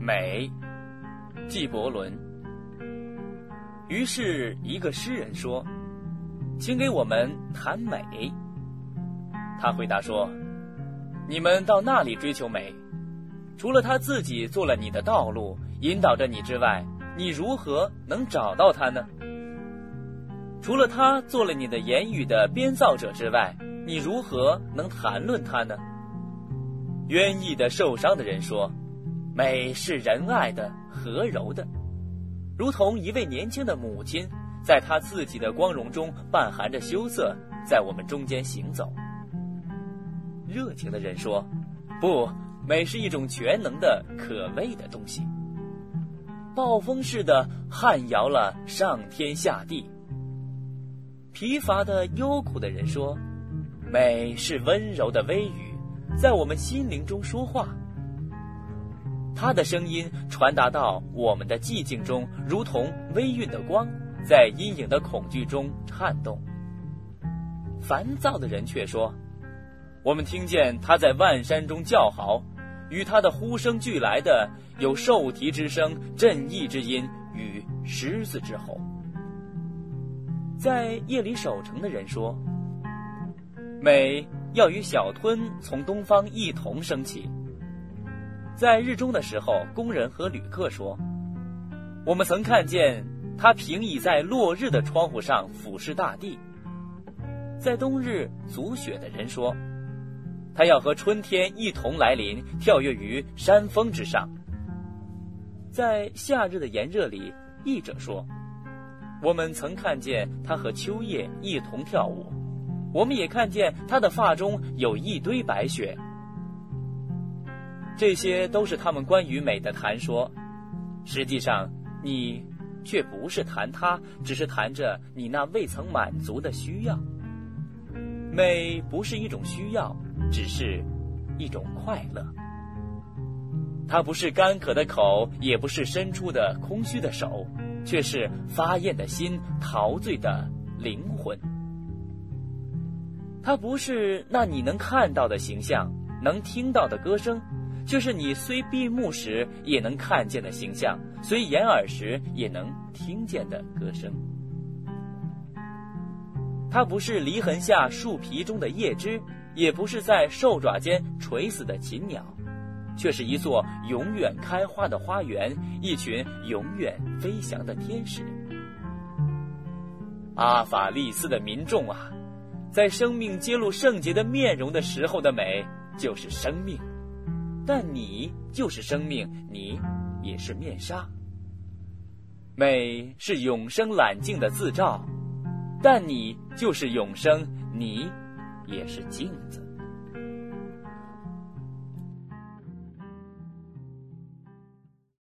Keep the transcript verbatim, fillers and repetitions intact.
美，纪伯伦。于是一个诗人说，请给我们谈美。他回答说，你们到那里追求美？除了他自己做了你的道路，引导着你之外，你如何能找到他呢？除了他做了你的言语的编造者之外，你如何能谈论他呢？冤意的受伤的人说，美是仁爱的、和柔的，如同一位年轻的母亲，在她自己的光荣中伴含着羞涩，在我们中间行走。热情的人说，不，美是一种全能的、可畏的东西，暴风似的撼摇了上天下地。疲乏的、忧苦的人说，美是温柔的微语，在我们心灵中说话。他的声音传达到我们的寂静中，如同微晕的光，在阴影的恐惧中颤动。烦躁的人却说，我们听见他在万山中叫嚎，与他的呼声俱来的有兽啼之声、震翼之音与狮子之吼。在夜里守城的人说，美要与小吞从东方一同升起。在日中的时候，工人和旅客说，我们曾看见他平倚在落日的窗户上俯视大地。在冬日足雪的人说，他要和春天一同来临，跳跃于山峰之上。在夏日的炎热里，译者说，我们曾看见他和秋叶一同跳舞，我们也看见他的发中有一堆白雪。这些都是他们关于美的谈说，实际上你却不是谈它，只是谈着你那未曾满足的需要。美不是一种需要，只是一种快乐。它不是干渴的口，也不是伸出的空虚的手，却是发艳的心，陶醉的灵魂。它不是那你能看到的形象，能听到的歌声，却是你虽闭目时也能看见的形象，虽掩耳时也能听见的歌声。它不是离痕下树皮中的叶枝，也不是在兽爪间垂死的禽鸟，却是一座永远开花的花园，一群永远飞翔的天使。阿法利斯的民众啊，在生命揭露圣洁的面容的时候的美就是生命，但你就是生命，你也是面纱。美是永生揽镜的自照，但你就是永生，你也是镜子。